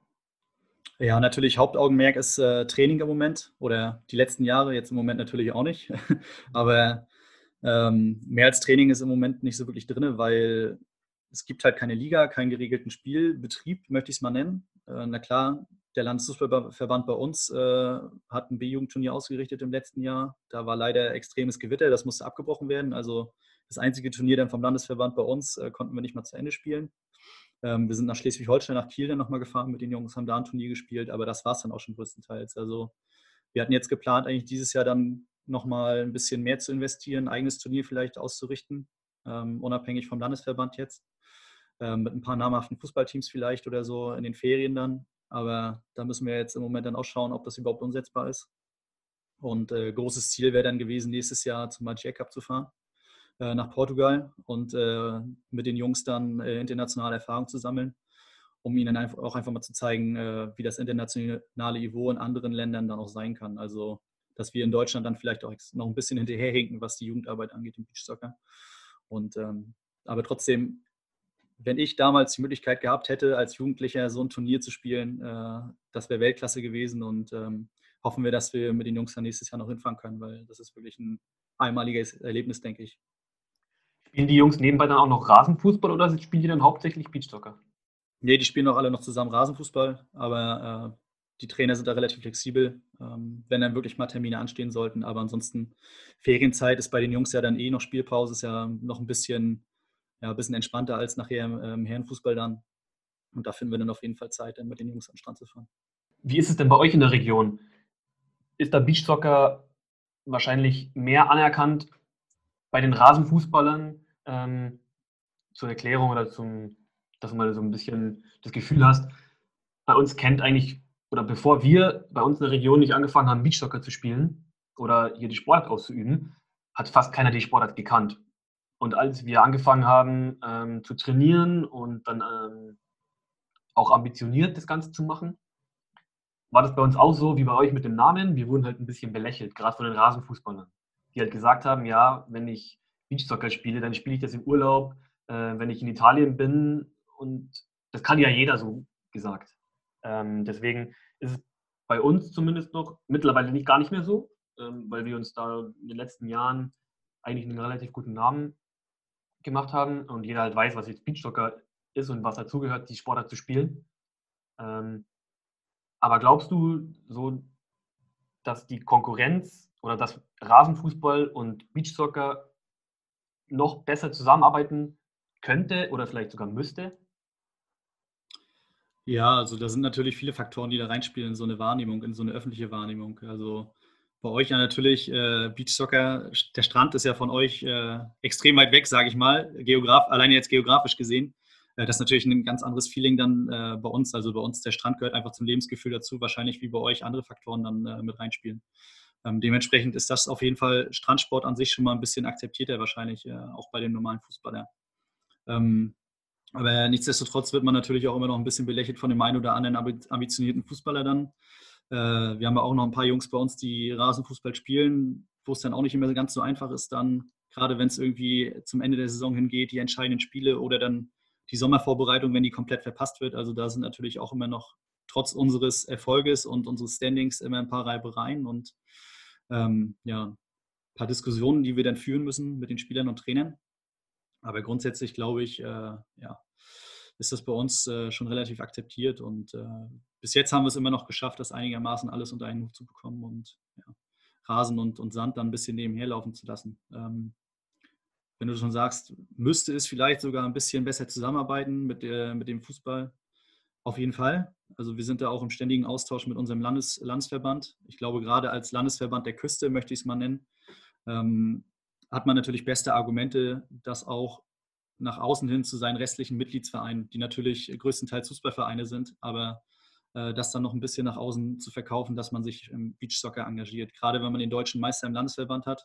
Ja, natürlich Hauptaugenmerk ist äh, Training im Moment oder die letzten Jahre, jetzt im Moment natürlich auch nicht. Aber ähm, mehr als Training ist im Moment nicht so wirklich drin, weil es gibt halt keine Liga, keinen geregelten Spielbetrieb, möchte ich es mal nennen. Äh, na klar, der Landesfußballverband bei uns äh, hat ein B-Jugendturnier ausgerichtet im letzten Jahr. Da war leider extremes Gewitter, das musste abgebrochen werden. Also das einzige Turnier dann vom Landesverband bei uns äh, konnten wir nicht mal zu Ende spielen. Ähm, wir sind nach Schleswig-Holstein, nach Kiel dann nochmal gefahren mit den Jungs, haben da ein Turnier gespielt, aber das war es dann auch schon größtenteils. Also wir hatten jetzt geplant, eigentlich dieses Jahr dann nochmal ein bisschen mehr zu investieren, ein eigenes Turnier vielleicht auszurichten, ähm, unabhängig vom Landesverband jetzt, ähm, mit ein paar namhaften Fußballteams vielleicht oder so in den Ferien dann. Aber da müssen wir jetzt im Moment dann auch schauen, ob das überhaupt umsetzbar ist. Und äh, großes Ziel wäre dann gewesen, nächstes Jahr zum Magic Cup zu fahren, äh, nach Portugal und äh, mit den Jungs dann äh, internationale Erfahrung zu sammeln, um ihnen einfach, auch einfach mal zu zeigen, äh, wie das internationale Niveau in anderen Ländern dann auch sein kann. Also, dass wir in Deutschland dann vielleicht auch noch ein bisschen hinterherhinken, was die Jugendarbeit angeht im Beachsoccer. Und ähm, aber trotzdem, wenn ich damals die Möglichkeit gehabt hätte, als Jugendlicher so ein Turnier zu spielen, äh, das wäre Weltklasse gewesen und ähm, hoffen wir, dass wir mit den Jungs dann nächstes Jahr noch hinfahren können, weil das ist wirklich ein einmaliges Erlebnis, denke ich. Spielen die Jungs nebenbei dann auch noch Rasenfußball oder spielen die dann hauptsächlich Beachsoccer? Nee, die spielen auch alle noch zusammen Rasenfußball, aber äh, die Trainer sind da relativ flexibel, ähm, wenn dann wirklich mal Termine anstehen sollten. Aber ansonsten, Ferienzeit ist bei den Jungs ja dann eh noch Spielpause, ist ja noch ein bisschen, ja, ein bisschen entspannter als nachher im ähm, Herrenfußball dann. Und da finden wir dann auf jeden Fall Zeit, dann mit den Jungs an den Strand zu fahren. Wie ist es denn bei euch in der Region? Ist da Beachsoccer wahrscheinlich mehr anerkannt bei den Rasenfußballern? Ähm, zur Erklärung oder zum, dass du mal so ein bisschen das Gefühl hast, bei uns kennt eigentlich, oder bevor wir bei uns in der Region nicht angefangen haben, Beachsoccer zu spielen oder hier die Sportart auszuüben, hat fast keiner die Sportart gekannt. Und als wir angefangen haben ähm, zu trainieren und dann ähm, auch ambitioniert das Ganze zu machen, war das bei uns auch so wie bei euch mit dem Namen. Wir wurden halt ein bisschen belächelt, gerade von den Rasenfußballern, die halt gesagt haben, ja, wenn ich Beachsoccer spiele, dann spiele ich das im Urlaub, äh, wenn ich in Italien bin, und das kann ja jeder so gesagt. Ähm, deswegen ist es bei uns zumindest noch mittlerweile nicht gar nicht mehr so, ähm, weil wir uns da in den letzten Jahren eigentlich einen relativ guten Namen gemacht haben und jeder halt weiß, was jetzt Beachsoccer ist und was dazugehört, die Sportart zu spielen. Ähm, aber glaubst du so, dass die Konkurrenz oder dass Rasenfußball und Beachsoccer noch besser zusammenarbeiten könnte oder vielleicht sogar müsste? Ja, also da sind natürlich viele Faktoren, die da reinspielen in so eine Wahrnehmung, in so eine öffentliche Wahrnehmung. Also bei euch ja natürlich äh, Beachsoccer, der Strand ist ja von euch äh, extrem weit weg, sage ich mal, geograf, alleine jetzt geografisch gesehen. Äh, das ist natürlich ein ganz anderes Feeling dann äh, bei uns. Also bei uns, der Strand gehört einfach zum Lebensgefühl dazu, wahrscheinlich wie bei euch andere Faktoren dann äh, mit reinspielen. Ähm, dementsprechend ist das auf jeden Fall Strandsport an sich schon mal ein bisschen akzeptierter wahrscheinlich, äh, auch bei dem normalen Fußballer. Ähm, aber nichtsdestotrotz wird man natürlich auch immer noch ein bisschen belächelt von dem einen oder anderen ambitionierten Fußballer dann. Äh, wir haben ja auch noch ein paar Jungs bei uns, die Rasenfußball spielen, wo es dann auch nicht immer ganz so einfach ist, dann, gerade wenn es irgendwie zum Ende der Saison hingeht, die entscheidenden Spiele oder dann die Sommervorbereitung, wenn die komplett verpasst wird. Also da sind natürlich auch immer noch, trotz unseres Erfolges und unseres Standings, immer ein paar Reibereien und ähm, ja, ein paar Diskussionen, die wir dann führen müssen mit den Spielern und Trainern. Aber grundsätzlich glaube ich, äh, ja, ist das bei uns äh, schon relativ akzeptiert und äh, bis jetzt haben wir es immer noch geschafft, das einigermaßen alles unter einen Hut zu bekommen und ja, Rasen und, und Sand dann ein bisschen nebenher laufen zu lassen. Ähm, wenn du schon sagst, müsste es vielleicht sogar ein bisschen besser zusammenarbeiten mit, der, mit dem Fußball, auf jeden Fall. Also wir sind da auch im ständigen Austausch mit unserem Landes, Landesverband. Ich glaube, gerade als Landesverband der Küste, möchte ich es mal nennen, ähm, hat man natürlich beste Argumente, das auch nach außen hin zu seinen restlichen Mitgliedsvereinen, die natürlich größtenteils Fußballvereine sind, aber äh, das dann noch ein bisschen nach außen zu verkaufen, dass man sich im Beachsoccer engagiert. Gerade wenn man den deutschen Meister im Landesverband hat,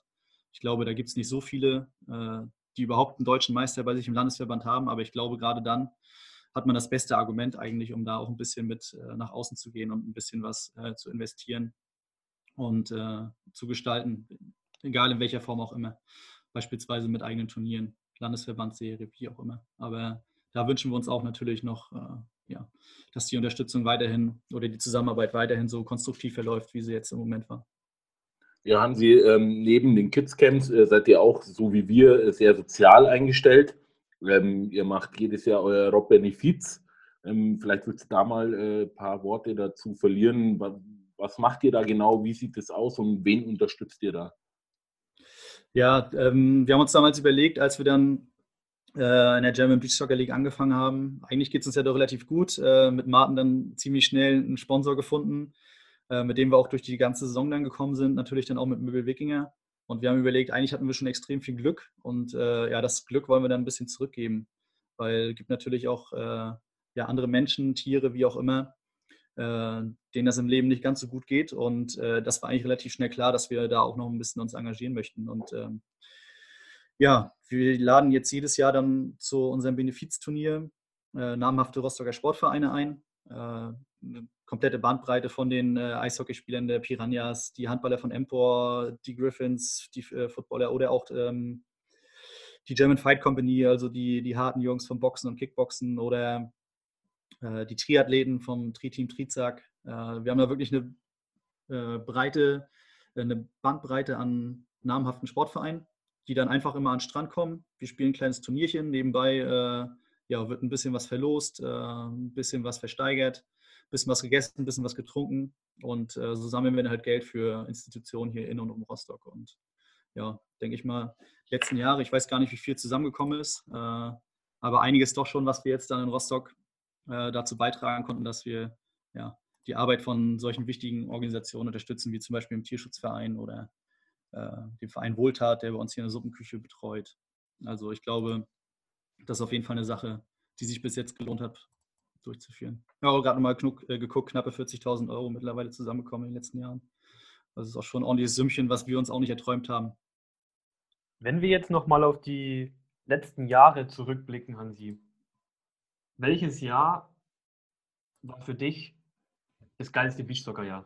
Ich glaube, da gibt es nicht so viele, äh, die überhaupt einen deutschen Meister bei sich im Landesverband haben, aber ich glaube, gerade dann hat man das beste Argument eigentlich, um da auch ein bisschen mit äh, nach außen zu gehen und ein bisschen was äh, zu investieren und äh, zu gestalten, egal in welcher Form auch immer. Beispielsweise mit eigenen Turnieren, Landesverbandsserie, wie auch immer. Aber da wünschen wir uns auch natürlich noch, äh, ja, dass die Unterstützung weiterhin oder die Zusammenarbeit weiterhin so konstruktiv verläuft, wie sie jetzt im Moment war. Ja, Hansi, ähm, neben den Kids-Camps äh, seid ihr auch, so wie wir, äh, sehr sozial eingestellt. Ähm, ihr macht jedes Jahr euer Rob Benefiz. Ähm, vielleicht willst du da mal ein äh, paar Worte dazu verlieren. Was, was macht ihr da genau? Wie sieht das aus und wen unterstützt ihr da? Ja, ähm, wir haben uns damals überlegt, als wir dann äh, in der German Beach Soccer League angefangen haben, eigentlich geht es uns ja doch relativ gut, äh, mit Martin dann ziemlich schnell einen Sponsor gefunden, äh, mit dem wir auch durch die ganze Saison dann gekommen sind, natürlich dann auch mit Möbel Wikinger. Und wir haben überlegt, eigentlich hatten wir schon extrem viel Glück und äh, ja, das Glück wollen wir dann ein bisschen zurückgeben, weil es gibt natürlich auch äh, ja, andere Menschen, Tiere, wie auch immer, äh, denen das im Leben nicht ganz so gut geht. Und äh, das war eigentlich relativ schnell klar, dass wir da auch noch ein bisschen uns engagieren möchten. Und ähm, ja, wir laden jetzt jedes Jahr dann zu unserem Benefizturnier äh, namhafte Rostocker Sportvereine ein. Äh, eine komplette Bandbreite von den äh, Eishockeyspielern der Piranhas, die Handballer von Empor, die Griffins, die äh, Footballer oder auch ähm, die German Fight Company, also die, die harten Jungs vom Boxen und Kickboxen oder äh, die Triathleten vom Tri-Team Trizak. Äh, wir haben da wirklich eine äh, breite, eine Bandbreite an namhaften Sportvereinen, die dann einfach immer an den Strand kommen. Wir spielen ein kleines Turnierchen, nebenbei äh, ja, wird ein bisschen was verlost, äh, ein bisschen was versteigert, ein bisschen was gegessen, ein bisschen was getrunken und äh, so sammeln wir dann halt Geld für Institutionen hier in und um Rostock. Und ja, denke ich mal, die letzten Jahre, ich weiß gar nicht, wie viel zusammengekommen ist, äh, aber einiges doch schon, was wir jetzt dann in Rostock äh, dazu beitragen konnten, dass wir ja, die Arbeit von solchen wichtigen Organisationen unterstützen, wie zum Beispiel im Tierschutzverein oder äh, dem Verein Wohltat, der bei uns hier eine Suppenküche betreut. Also ich glaube, das ist auf jeden Fall eine Sache, die sich bis jetzt gelohnt hat, durchzuführen. Ich habe gerade nochmal äh, geguckt, knappe vierzigtausend Euro mittlerweile zusammengekommen in den letzten Jahren. Das ist auch schon ein ordentliches Sümmchen, was wir uns auch nicht erträumt haben. Wenn wir jetzt nochmal auf die letzten Jahre zurückblicken, Hansi, welches Jahr war für dich das geilste Beachsoccer-Jahr?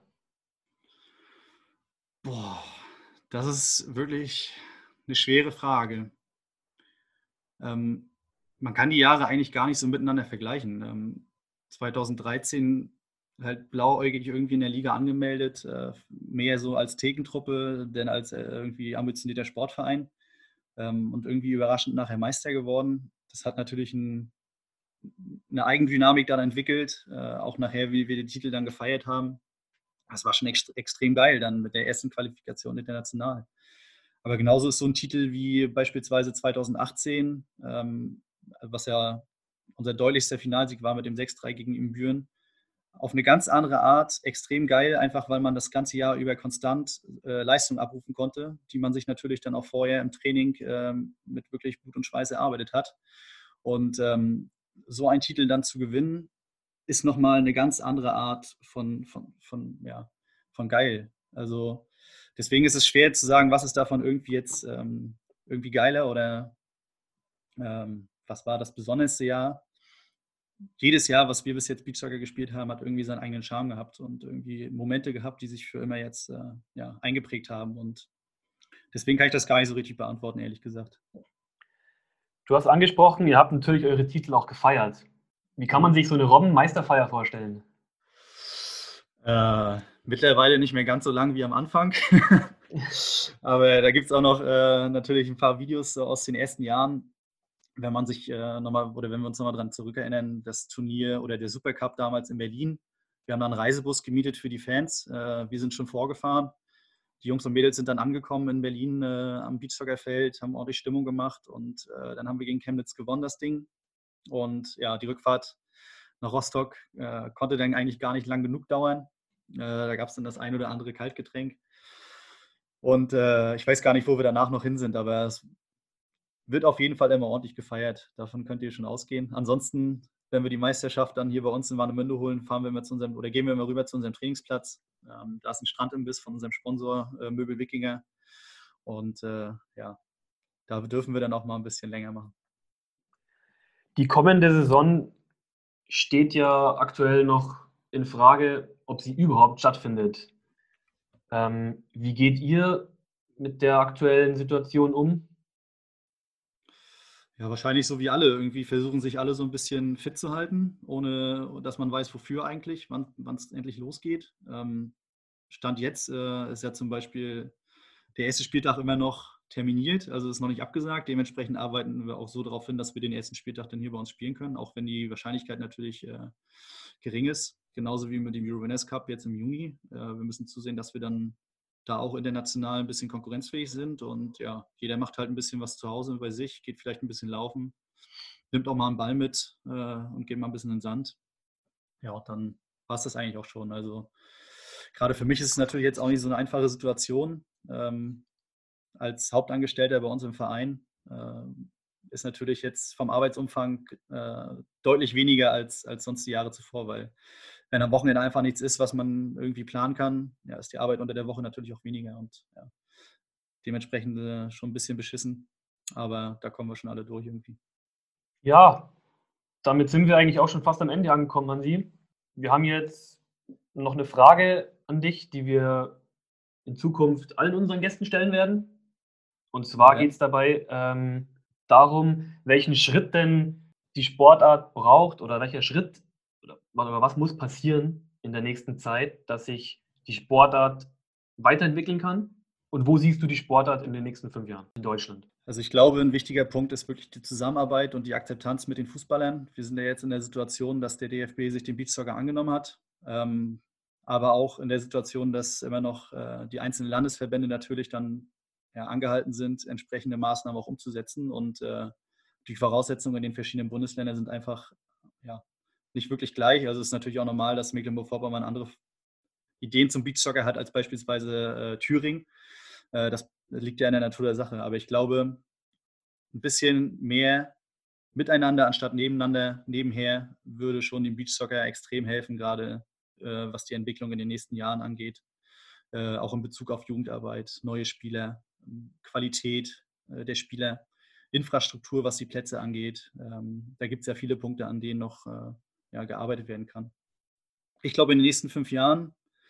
Boah, das ist wirklich eine schwere Frage. Ähm, man kann die Jahre eigentlich gar nicht so miteinander vergleichen. Ähm, zweitausenddreizehn halt blauäugig irgendwie in der Liga angemeldet, äh, mehr so als Thekentruppe, denn als äh, irgendwie ambitionierter Sportverein ähm, und irgendwie überraschend nachher Meister geworden. Das hat natürlich ein, eine Eigendynamik dann entwickelt, äh, auch nachher, wie wir den Titel dann gefeiert haben. Das war schon ext- extrem geil dann mit der ersten Qualifikation international. Aber genauso ist so ein Titel wie beispielsweise zweitausendachtzehn, ähm, was ja unser deutlichster Finalsieg war mit dem sechs drei gegen Ibbenbüren, auf eine ganz andere Art extrem geil, einfach weil man das ganze Jahr über konstant äh, Leistung abrufen konnte, die man sich natürlich dann auch vorher im Training ähm, mit wirklich Blut und Schweiß erarbeitet hat. Und ähm, so einen Titel dann zu gewinnen, ist nochmal eine ganz andere Art von, von, von, ja, von geil. Also deswegen ist es schwer zu sagen, was ist davon irgendwie jetzt ähm, irgendwie geiler oder ähm, was war das besonderste Jahr. Jedes Jahr, was wir bis jetzt Beachsoccer gespielt haben, hat irgendwie seinen eigenen Charme gehabt und irgendwie Momente gehabt, die sich für immer jetzt äh, ja, eingeprägt haben. Und deswegen kann ich das gar nicht so richtig beantworten, ehrlich gesagt. Du hast angesprochen, ihr habt natürlich eure Titel auch gefeiert. Wie kann man sich so eine Robben-Meisterfeier vorstellen? Äh, mittlerweile nicht mehr ganz so lang wie am Anfang. Aber da gibt es auch noch äh, natürlich ein paar Videos so aus den ersten Jahren. Wenn man sich äh, nochmal, oder wenn wir uns nochmal daran zurückerinnern, das Turnier oder der Supercup damals in Berlin. Wir haben da einen Reisebus gemietet für die Fans. Äh, wir sind schon vorgefahren. Die Jungs und Mädels sind dann angekommen in Berlin äh, am Beachsoccerfeld, haben ordentlich Stimmung gemacht und äh, dann haben wir gegen Chemnitz gewonnen, das Ding. Und ja, die Rückfahrt nach Rostock äh, konnte dann eigentlich gar nicht lang genug dauern. Äh, da gab es dann das ein oder andere Kaltgetränk. Und äh, ich weiß gar nicht, wo wir danach noch hin sind, aber es wird auf jeden Fall immer ordentlich gefeiert. Davon könnt ihr schon ausgehen. Ansonsten, wenn wir die Meisterschaft dann hier bei uns in Warnemünde holen, fahren wir mal zu unserem, oder gehen wir mal rüber zu unserem Trainingsplatz. Ähm, da ist ein Strandimbiss von unserem Sponsor äh, Möbel Wikinger. Und äh, ja, da dürfen wir dann auch mal ein bisschen länger machen. Die kommende Saison steht ja aktuell noch in Frage, ob sie überhaupt stattfindet. Ähm, wie geht ihr mit der aktuellen Situation um? Ja, wahrscheinlich so wie alle. Irgendwie versuchen sich alle so ein bisschen fit zu halten, ohne dass man weiß, wofür eigentlich, wann es endlich losgeht. Ähm, Stand jetzt äh, ist ja zum Beispiel der erste Spieltag immer noch terminiert, also ist noch nicht abgesagt. Dementsprechend arbeiten wir auch so darauf hin, dass wir den ersten Spieltag dann hier bei uns spielen können, auch wenn die Wahrscheinlichkeit natürlich äh, gering ist. Genauso wie mit dem Eurowinners Cup jetzt im Juni. Äh, wir müssen zusehen, dass wir dann da auch international ein bisschen konkurrenzfähig sind. Und ja, jeder macht halt ein bisschen was zu Hause bei sich, geht vielleicht ein bisschen laufen, nimmt auch mal einen Ball mit äh, und geht mal ein bisschen in den Sand. Ja, und dann war es das eigentlich auch schon. Also gerade für mich ist es natürlich jetzt auch nicht so eine einfache Situation. Ähm, als Hauptangestellter bei uns im Verein äh, ist natürlich jetzt vom Arbeitsumfang äh, deutlich weniger als, als sonst die Jahre zuvor, weil wenn am Wochenende einfach nichts ist, was man irgendwie planen kann, ja, ist die Arbeit unter der Woche natürlich auch weniger und ja, dementsprechend äh, schon ein bisschen beschissen, aber da kommen wir schon alle durch irgendwie. Ja, damit sind wir eigentlich auch schon fast am Ende angekommen, Hansi. Wir haben jetzt noch eine Frage an dich, die wir in Zukunft allen unseren Gästen stellen werden. Und zwar Ja. geht es dabei ähm, darum, welchen Schritt denn die Sportart braucht oder welcher Schritt oder, oder was muss passieren in der nächsten Zeit, dass sich die Sportart weiterentwickeln kann. Und wo siehst du die Sportart in den nächsten fünf Jahren in Deutschland? Also ich glaube, ein wichtiger Punkt ist wirklich die Zusammenarbeit und die Akzeptanz mit den Fußballern. Wir sind ja jetzt in der Situation, dass der D F B sich dem Beachsoccer angenommen hat, ähm, aber auch in der Situation, dass immer noch äh, die einzelnen Landesverbände natürlich dann ja, angehalten sind, entsprechende Maßnahmen auch umzusetzen. Und äh, die Voraussetzungen in den verschiedenen Bundesländern sind einfach ja, nicht wirklich gleich. Also es ist natürlich auch normal, dass Mecklenburg-Vorpommern andere Ideen zum Beachsoccer hat als beispielsweise äh, Thüringen. Äh, das liegt ja in der Natur der Sache. Aber ich glaube, ein bisschen mehr miteinander anstatt nebeneinander, nebenher, würde schon dem Beachsoccer extrem helfen, gerade äh, was die Entwicklung in den nächsten Jahren angeht. Äh, auch in Bezug auf Jugendarbeit, neue Spieler, Qualität äh, der Spieler, Infrastruktur, was die Plätze angeht. Ähm, da gibt es ja viele Punkte, an denen noch äh, ja, gearbeitet werden kann. Ich glaube, in den nächsten fünf Jahren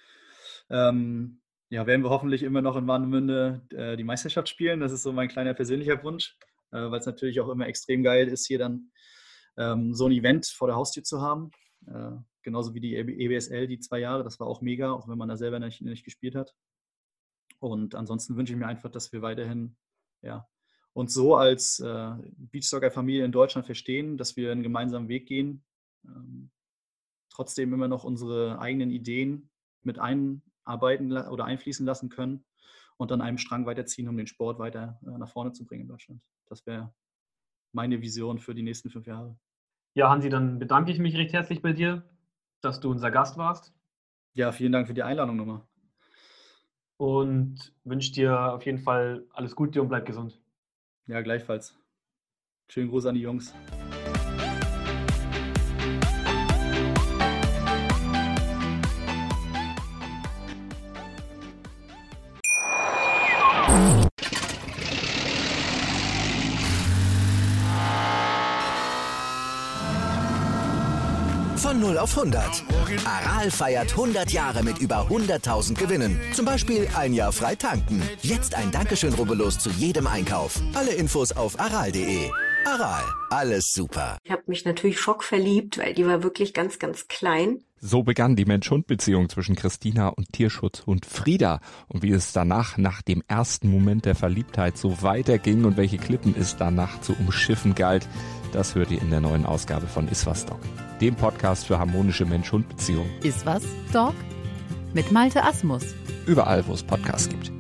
ähm, ja, werden wir hoffentlich immer noch in Warnemünde äh, die Meisterschaft spielen. Das ist so mein kleiner persönlicher Wunsch, äh, weil es natürlich auch immer extrem geil ist, hier dann ähm, so ein Event vor der Haustür zu haben. Äh, genauso wie die E B S L, die zwei Jahre. Das war auch mega, auch wenn man da selber nicht, nicht gespielt hat. Und ansonsten wünsche ich mir einfach, dass wir weiterhin ja, uns so als äh, Beachsoccer-Familie in Deutschland verstehen, dass wir einen gemeinsamen Weg gehen, ähm, trotzdem immer noch unsere eigenen Ideen mit einarbeiten la- oder einfließen lassen können und an einem Strang weiterziehen, um den Sport weiter äh, nach vorne zu bringen in Deutschland. Das wäre meine Vision für die nächsten fünf Jahre. Ja, Hansi, dann bedanke ich mich recht herzlich bei dir, dass du unser Gast warst Ja, vielen Dank für die Einladung nochmal. und wünsche dir auf jeden Fall alles Gute und bleib gesund. Ja, gleichfalls. Schönen Gruß an die Jungs. Von null auf hundert. Aral feiert hundert Jahre mit über hunderttausend Gewinnen. Zum Beispiel ein Jahr frei tanken. Jetzt ein Dankeschön, rubbellos zu jedem Einkauf. Alle Infos auf aral punkt de. Aral, alles super. Ich habe mich natürlich schockverliebt, weil die war wirklich ganz, ganz klein. So begann die Mensch-Hund-Beziehung zwischen Christina und Tierschutzhund Frieda. Und wie es danach, nach dem ersten Moment der Verliebtheit, so weiterging und welche Klippen es danach zu umschiffen galt, das hört ihr in der neuen Ausgabe von Iswas Dog, dem Podcast für harmonische Mensch-Hund-Beziehungen. Iswas Dog? Mit Malte Asmus. Überall, wo es Podcasts gibt.